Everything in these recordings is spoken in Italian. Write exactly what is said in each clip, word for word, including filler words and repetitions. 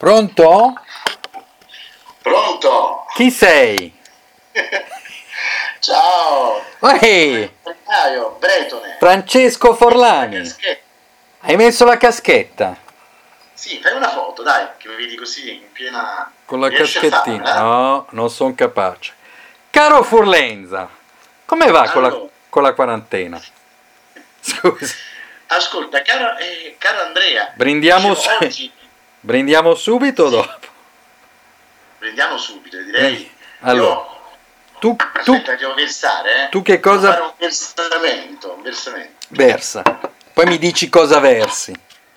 Pronto? Pronto? Chi sei? Ciao! Ehi! Bretone! Francesco Forlani! Hai messo la caschetta? Sì, fai una foto, dai, che mi vedi così in piena... Con la Riesci caschettina? a farla? No, non sono capace. Caro Furlenza, come va con, la, Allora. con la quarantena? Scusa. Ascolta, caro, eh, caro Andrea, Brindiamo, dicevo, su- oggi... Brindiamo subito o Sì. dopo? Prendiamo subito, direi. Allora, Io... tu, tu, Aspetta, devo versare, eh? tu che Devo cosa... fare un versamento, un versamento. Versa. Poi mi dici cosa versi.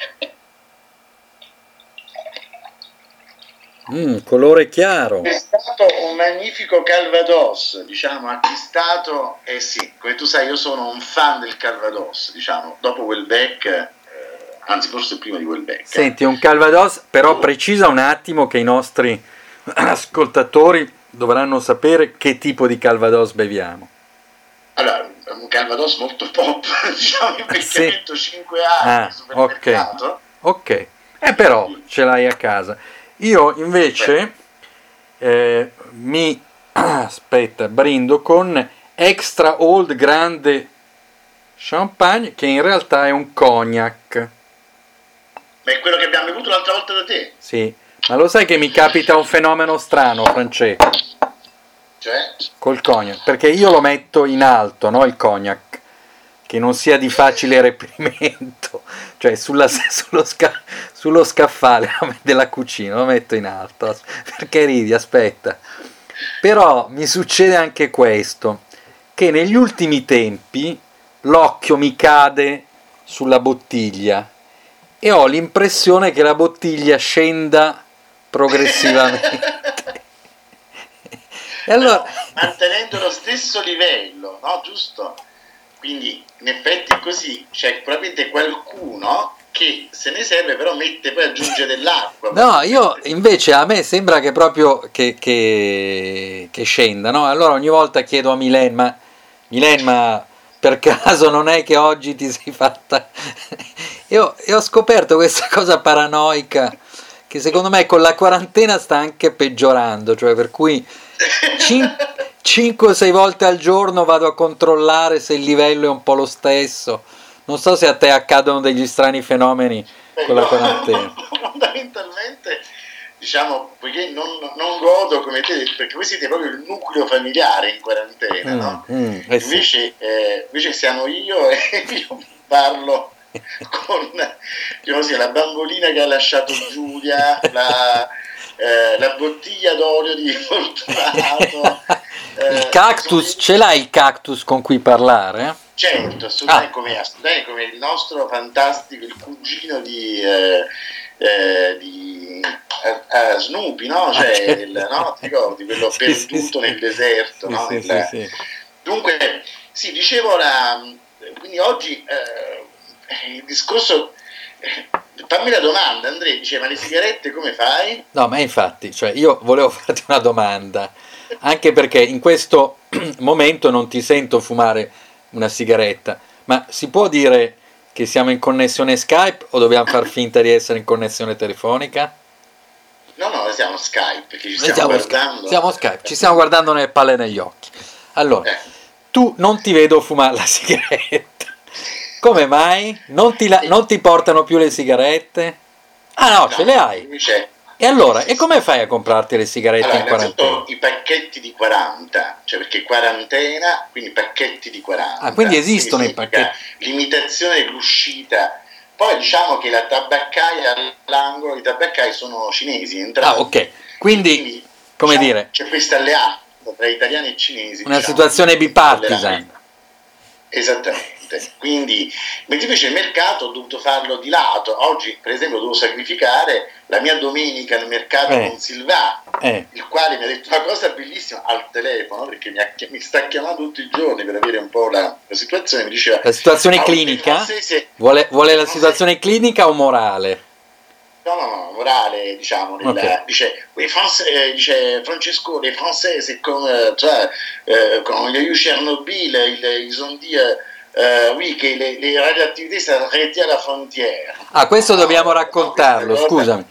Mm, colore chiaro. È stato un magnifico Calvados, diciamo, acquistato, eh sì, come tu sai io sono un fan del Calvados, diciamo, dopo Welbeck, eh, anzi forse prima di Welbeck. Senti, un Calvados, però precisa un attimo che i nostri ascoltatori dovranno sapere che tipo di Calvados beviamo. Allora, un Calvados molto pop, diciamo, in vecchiamento Sì. cinque anni Ah, al supermercato. Ok, ok. Eh però ce l'hai a casa. Io invece eh, mi aspetta, brindo con Extra Old Grande Champagne, che in realtà è un cognac. Ma è quello che abbiamo bevuto l'altra volta da te, Sì, ma lo sai che mi capita un fenomeno strano, Francesco, cioè? col cognac, perché io lo metto in alto, no, il cognac, che non sia di facile reperimento, cioè sulla, sullo, sca, sullo scaffale della cucina lo metto in alto, perché ridi, aspetta. Però mi succede anche questo, che negli ultimi tempi l'occhio mi cade sulla bottiglia e ho l'impressione che la bottiglia scenda progressivamente. E allora... Però, mantenendo lo stesso livello, no? Giusto? Quindi in effetti così c'è probabilmente qualcuno che se ne serve, però mette, poi aggiunge dell'acqua. No, io invece a me sembra che proprio che, che, che scenda, no? Allora ogni volta chiedo a Milen, ma Milen, ma per caso non è che oggi ti sei fatta... Io, io ho scoperto questa cosa paranoica che secondo me con la quarantena sta anche peggiorando, cioè per cui cinque o sei volte al giorno vado a controllare se il livello è un po' lo stesso. Non so se a te accadono degli strani fenomeni Beh, con la io, quarantena. fondamentalmente, diciamo, poiché non, non godo come te, perché voi siete proprio il nucleo familiare in quarantena, Mm, no? mm, eh sì. Invece, eh, invece siamo io e io parlo con diciamo così, la bambolina che ha lasciato Giulia, la, eh, la bottiglia d'olio di Fortunato. Il eh, cactus, sono- ce l'hai il cactus con cui parlare? Certo, assolutamente, Ah. come, assolutamente come il nostro fantastico, il cugino di, eh, eh, di eh, eh, Snoopy, no? Cioè, Ok. il, no? Ti ricordi, quello Sì, perduto sì, sì. nel deserto, Sì, no? sì, Il- sì, sì. Dunque, sì, dicevo, la, quindi oggi eh, il discorso, eh, fammi la domanda, Andrea, dice, ma le sigarette come fai? No, ma infatti, cioè io volevo farti una domanda, anche perché in questo momento non ti sento fumare una sigaretta, ma si può dire che siamo in connessione Skype o dobbiamo far finta di essere in connessione telefonica? No, no, siamo Skype, perché ci Noi stiamo siamo, Skype, guardando. siamo Skype, ci stiamo guardando nelle palle negli occhi. Allora, Eh. tu non ti vedo fumare la sigaretta. Come mai? Non ti, la- non ti portano più le sigarette? Ah no, ce le hai. Invece, E allora, sì, sì, e come sì. fai a comprarti le sigarette Allora, in quarantena? innanzitutto i pacchetti di quaranta, cioè perché quarantena, quindi pacchetti di quaranta. Ah, quindi esistono i significa pacchetti. limitazione dell'uscita. Poi diciamo che la tabaccaia all'angolo, i tabaccai sono cinesi, entrambi. Ah, ok. Quindi, come diciamo, dire, c'è questa alleanza tra italiani e cinesi. una diciamo, situazione di bipartisan. tolleranza. Esattamente, quindi mentre invece il mercato ho dovuto farlo di lato. Oggi per esempio devo sacrificare la mia domenica al mercato Eh. con Silvà, Eh. il quale mi ha detto una cosa bellissima al telefono, perché mi, ha, mi sta chiamando tutti i giorni per avere un po' la, la situazione, mi diceva La situazione "Ah, clinica? francese, Vuole, vuole la francese". situazione clinica o morale? No, no, no, morale, diciamo, nel, Ok. dice, oui, France, eh, dice Francesco, les Français, c'est comme, euh, tu vois, euh, quand il y a eu Chernobyl, ils, ils ont dit, euh, euh, oui, che le, le radioattività sono arrêtées alla frontiera. Ah, questo No, dobbiamo no, raccontarlo, questa cosa- scusami.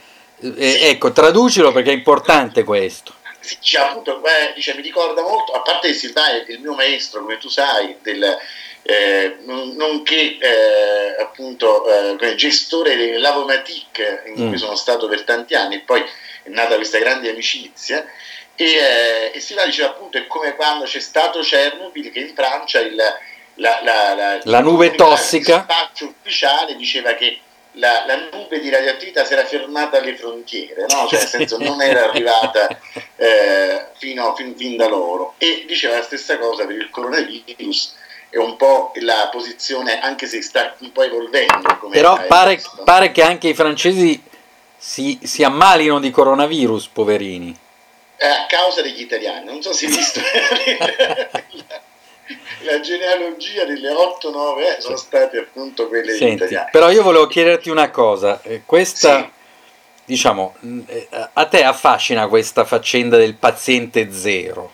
Eh, ecco, traducilo perché è importante questo. Sì, cioè, appunto, beh, dice, mi ricorda molto, a parte che Silvà è il mio maestro, come tu sai, del, eh, non, nonché eh, appunto eh, gestore del Lavomatic, in cui mm. sono stato per tanti anni, e poi è nata questa grande amicizia. E, eh, e Silvà diceva appunto è come quando c'è stato Chernobyl, che in Francia il, la, la, la, la nube tossica, il dispaccio ufficiale diceva che La, la nube di radioattività si era fermata alle frontiere, no? Cioè, nel senso, non era arrivata eh, fino, fin, fin da loro. E diceva la stessa cosa per il coronavirus, è un po' la posizione, anche se sta un po' evolvendo. Come Però pare, pare che anche i francesi si, si ammalino di coronavirus, poverini. Eh, a causa degli italiani, non so se hai visto la genealogia delle otto nove eh, sono state appunto quelle Senti, italiane. Però io volevo chiederti una cosa, eh, questa, sì. diciamo, eh, a te affascina questa faccenda del paziente zero?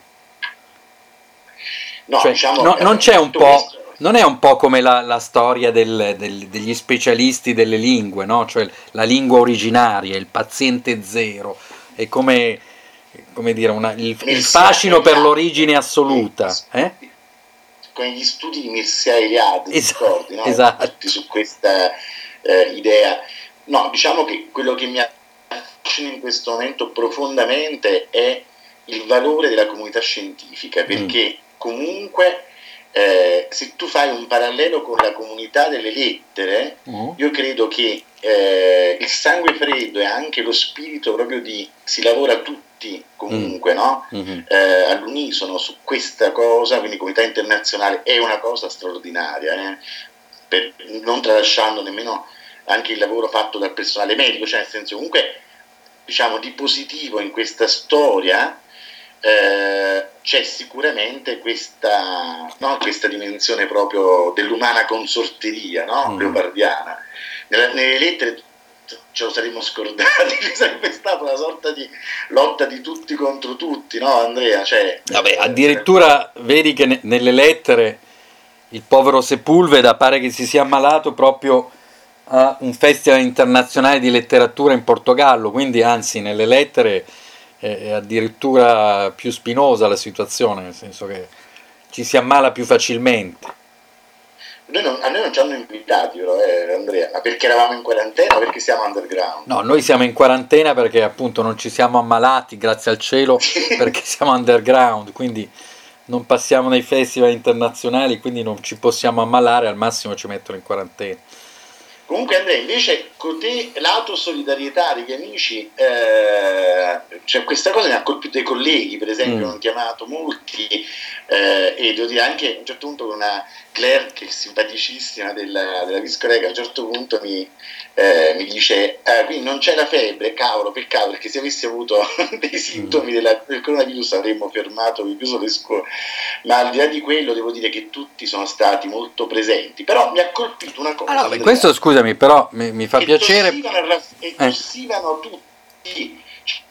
No, cioè, diciamo, no, eh, non c'è un po', questo... non è un po' come la, la storia del, del, degli specialisti delle lingue, no? Cioè la lingua originaria, il paziente zero, è come, come dire, una, il, il fascino per l'origine assoluta, eh? Con gli studi di Mircea Eliade, esatto, ricordi, no? Esatto. Tutti su questa eh, idea. No, diciamo che quello che mi affascina in questo momento profondamente è il valore della comunità scientifica, perché mm. comunque eh, se tu fai un parallelo con la comunità delle lettere, mm. io credo che eh, il sangue freddo e anche lo spirito proprio di si lavora tutti comunque, mm. no? Mm-hmm. Eh, all'unisono su questa cosa, quindi comunità internazionale è una cosa straordinaria, eh? Per, non tralasciando nemmeno anche il lavoro fatto dal personale medico, cioè nel senso comunque diciamo di positivo in questa storia eh, c'è sicuramente questa, no? questa dimensione proprio dell'umana consorteria, no? mm. leopardiana. Nella, nelle lettere ce lo saremmo scordati, ci sarebbe stata una sorta di lotta di tutti contro tutti, no Andrea? Cioè, Vabbè, addirittura eh, vedi che ne, nelle lettere il povero Sepulveda pare che si sia ammalato proprio a un festival internazionale di letteratura in Portogallo, quindi anzi nelle lettere è, è addirittura più spinosa la situazione, nel senso che ci si ammala più facilmente. Noi non, a noi non ci hanno invitati però, eh, Andrea, ma perché eravamo in quarantena o perché siamo underground? No, noi siamo in quarantena perché appunto non ci siamo ammalati, grazie al cielo, perché siamo underground, quindi non passiamo nei festival internazionali, quindi non ci possiamo ammalare, al massimo ci mettono in quarantena. Comunque Andrea, invece con te lato solidarietà degli amici, eh, cioè questa cosa mi ha colpito dei colleghi, per esempio, mm. hanno chiamato molti eh, e devo dire anche a un certo punto con una Claire che è simpaticissima della, della Viscorega, a un certo punto mi, eh, mi dice eh, quindi non c'è la febbre, cavolo, peccato, perché se avessi avuto dei sintomi della, del coronavirus avremmo fermato, chiuso le scuole, ma al di là di quello devo dire che tutti sono stati molto presenti, però mi ha colpito una cosa. Allora, questo scusami, però mi, mi fa e piacere tossivano, e tossivano eh. tutti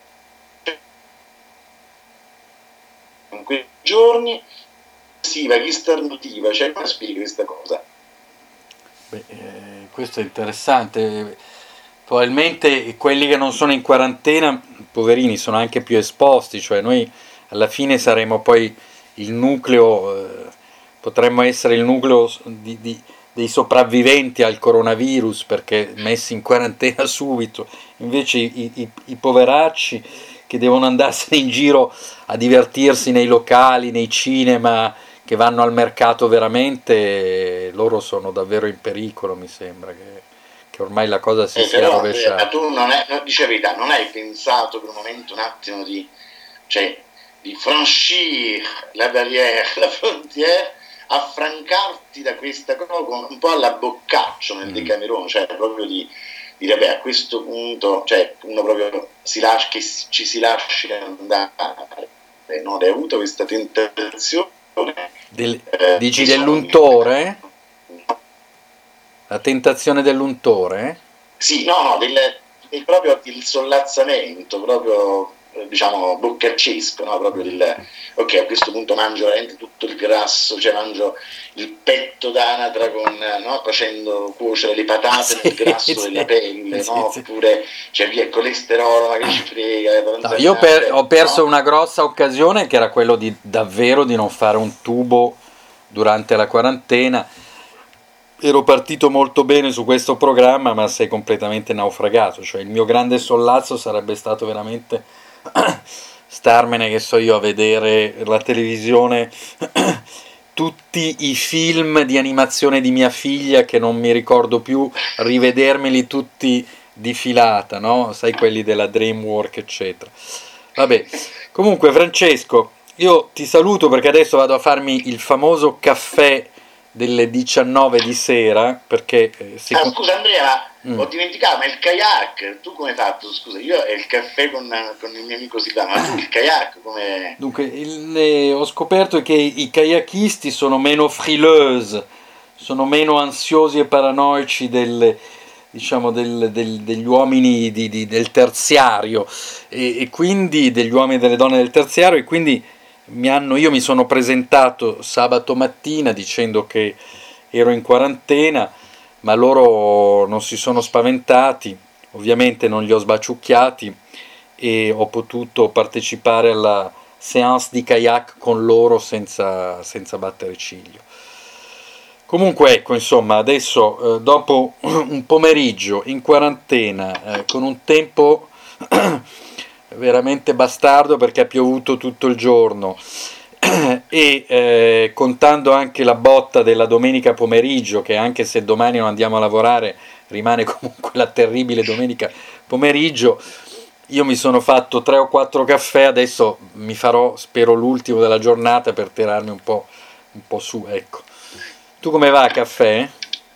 in quei giorni, tossiva, chi starnutiva, cioè come spieghi questa cosa? Beh, eh, questo è interessante, probabilmente quelli che non sono in quarantena, poverini, sono anche più esposti, cioè noi alla fine saremo poi il nucleo, eh, potremmo essere il nucleo di, di dei sopravviventi al coronavirus perché messi in quarantena subito, invece i, i, i poveracci che devono andarsene in giro a divertirsi nei locali, nei cinema, che vanno al mercato veramente, loro sono davvero in pericolo, mi sembra che, che ormai la cosa si eh, sia però, rovesciata. Ma tu non, è, non dice la verità, non hai pensato per un momento un attimo di, cioè, di franchir la barrière, la frontière, affrancarti da questa cosa un po' alla Boccaccio nel mm. Decamerone, cioè proprio di dire beh a questo punto cioè uno proprio si lascia, che ci si lasci andare, eh, no? Hai avuto questa tentazione Del, eh, dici dell'untore? La tentazione dell'untore? Sì, no, no, del, del proprio il sollazzamento, proprio diciamo boccaccesco, no? Proprio il, ok, a questo punto mangio veramente tutto il grasso, cioè mangio il petto d'anatra con, no? Facendo cuocere le patate sì, nel grasso sì, della pelle, sì, no? sì. Oppure cioè via il colesterolo, ma che ci frega, No, io per- ho perso no? una grossa occasione che era quello di davvero di non fare un tubo durante la quarantena. Ero partito molto bene su questo programma, ma sei completamente naufragato. Cioè, il mio grande sollazzo sarebbe stato veramente starmene, che so io, a vedere la televisione, tutti i film di animazione di mia figlia che non mi ricordo più, rivedermeli tutti di filata, no? Sai, quelli della DreamWorks, eccetera. Vabbè, comunque, Francesco, io ti saluto perché adesso vado a farmi il famoso caffè delle diciannove di sera, perché eh, Ah, secondo... scusa Andrea, Mm. ho dimenticato, ma il kayak, tu come hai fatto? Scusa, io è il caffè con, con il mio amico Silvano, ma tu il kayak come... Dunque, il- eh, ho scoperto che i kayakisti sono meno frileux, sono meno ansiosi e paranoici del, diciamo, del- del- degli uomini di- di- del terziario, e, e quindi degli uomini e delle donne del terziario, e quindi mi hanno, io mi sono presentato sabato mattina dicendo che ero in quarantena, ma loro non si sono spaventati, ovviamente non li ho sbaciucchiati e ho potuto partecipare alla séance di kayak con loro senza, senza battere ciglio. Comunque ecco, insomma, adesso eh, dopo un pomeriggio in quarantena, eh, con un tempo veramente bastardo perché ha piovuto tutto il giorno, e eh, contando anche la botta della domenica pomeriggio, che anche se domani non andiamo a lavorare rimane comunque la terribile domenica pomeriggio, io mi sono fatto tre o quattro caffè, adesso mi farò, spero, l'ultimo della giornata per tirarmi un po', un po' su, ecco. Tu come va a caffè?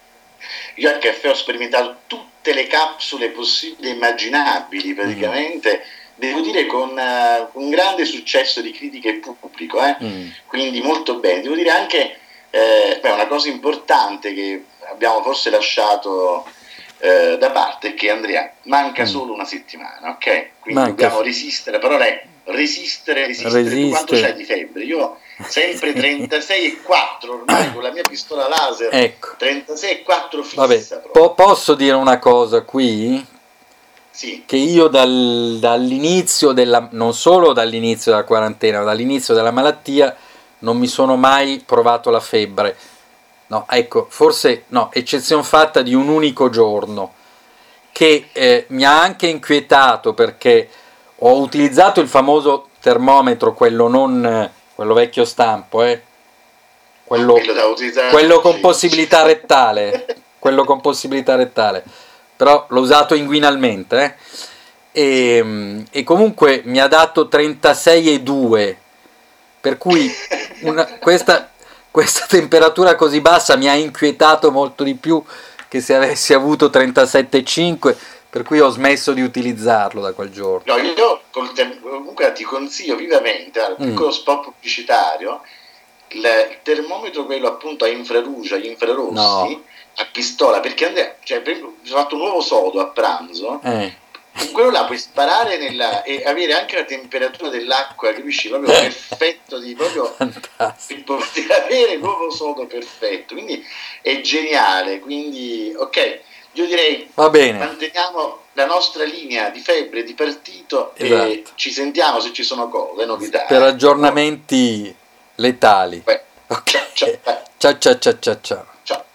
Io al caffè ho sperimentato tutte le capsule possibili e immaginabili, Mm, praticamente, devo dire con eh, un grande successo di critica e pubblico, eh? mm, Quindi molto bene. Devo dire anche eh, beh, una cosa importante che abbiamo forse lasciato eh, da parte è che Andrea manca mm. solo una settimana, ok? Quindi Manca dobbiamo resistere, la parola è resistere, resistere. Tu quanto resistere. c'hai di febbre? Io sempre trentasei e quattro ormai con la mia pistola laser, Ecco, trentasei e quattro vabbè, fissa proprio. po- posso dire una cosa qui? Sì, Che io dal- dall'inizio della, non solo dall'inizio della quarantena, ma dall'inizio della malattia, non mi sono mai provato la febbre. No, ecco, forse no, eccezione fatta di un unico giorno, che eh, mi ha anche inquietato perché ho utilizzato il famoso termometro, quello non, eh, quello vecchio stampo, eh, quello, quello da utilizzare quello tutti con i giorni. possibilità rettale, quello con possibilità rettale, però l'ho usato inguinalmente, eh. Sì. E, e comunque mi ha dato trentasei virgola due, per cui una, questa, questa temperatura così bassa mi ha inquietato molto di più che se avessi avuto trentasette virgola cinque, per cui ho smesso di utilizzarlo da quel giorno. No, io col tem- comunque ti consiglio vivamente, al Mm, piccolo spot pubblicitario, il, il termometro quello appunto a infraluce, agli no, infrarossi, a pistola, perché Andrea, cioè, per esempio, mi sono fatto un nuovo sodo a pranzo, eh, con quello là puoi sparare nella, e avere anche la temperatura dell'acqua, capisci? Proprio perfetto, di, proprio per fantastico. poter avere il nuovo sodo perfetto, quindi è geniale, quindi ok, io direi Va bene, manteniamo la nostra linea di febbre di partito e esatto. ci sentiamo se ci sono cose, novità, Per eh? Oh, aggiornamenti letali. beh, ciao, ciao, Ok. beh, Ciao ciao ciao ciao ciao. ciao.